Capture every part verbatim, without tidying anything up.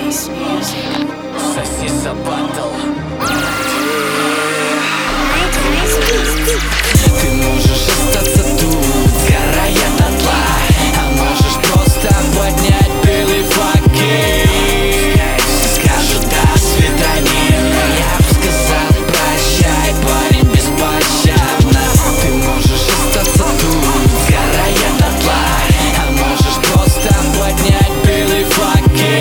Соси сабатл. Ты можешь остаться тут, сгорая дотла, а можешь просто поднять белый флаг. Скажут до свидания, я бы сказал прощай, парень, беспощадно. Ты можешь остаться тут, сгорая дотла, а можешь просто поднять белый флаг.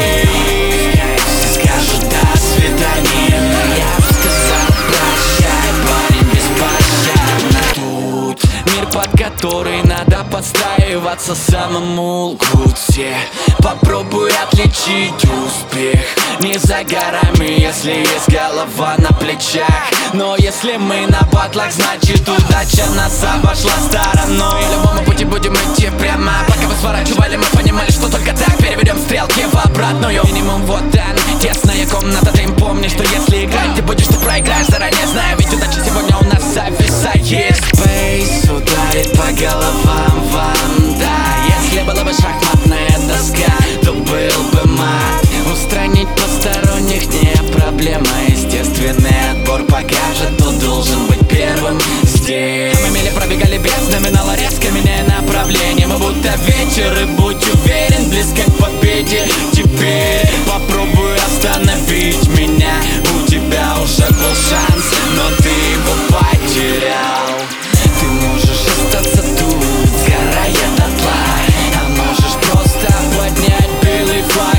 Скажут до свидания, я бы сказал прощай, парень, беспощадно. Тут мир, под который надо подстраиваться самому лучше. Попробуй отличить успех. Не за горами, если есть голова на плечах. Но если мы на батлах, значит удача нас обошла стороной. По любому пути будем идти прямо. Пока вы сворачивали, мы понимали, что только так переведем стрелки в обратную. Минимум вот он, тесная комната. Ты им помни, что если играть ты будешь, ты проиграешь. Заранее знаю, ведь удача сегодня у нас зависает. Спейс ударит по головам вам, да. Если была бы шахматная доска, то был бы мат. Устранить посторонних не проблема. Естественный отбор покажет, кто должен быть первым здесь. Мы мили пробегали без номинала, резко меняя направление. Мы будто ветер, и будь уверен, близко к победе. Теперь попробуй остановить меня. У тебя уже был шанс, но ты его потерял. Ты можешь остаться тут, сгорая дотла, а можешь просто поднять белый флаг.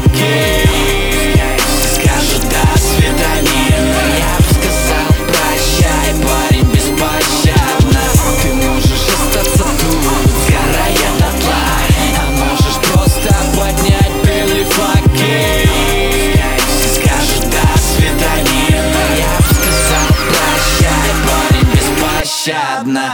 Скажут до свидания, я бы сказал прощай, парень, беспощадно. Ты можешь остаться тут, сгорая дотла, а можешь просто поднять белый флаг. Скажут до свидания, я бы сказал прощай, парень, беспощадно.